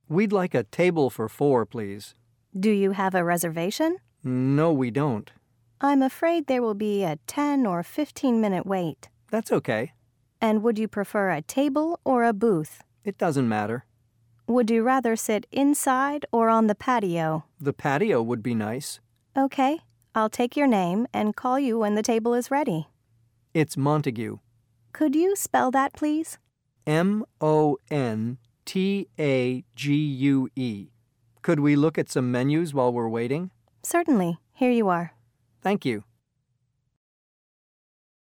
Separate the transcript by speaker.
Speaker 1: We'd like a table for 4, please.
Speaker 2: Do you have a reservation?
Speaker 1: No, we don't.
Speaker 2: I'm afraid there will be a 10 or 15-minute wait.
Speaker 1: That's okay.
Speaker 2: And would you prefer a table or a booth?
Speaker 1: It doesn't matter.
Speaker 2: Would you rather sit inside or on the patio?
Speaker 1: The patio would be nice.
Speaker 2: Okay, I'll take your name and call you when the table is ready.
Speaker 1: It's Montague.
Speaker 2: Could you spell that, please?
Speaker 1: Montague. Could we look at some menus while we're waiting?
Speaker 2: Certainly. Here you are.
Speaker 1: Thank you.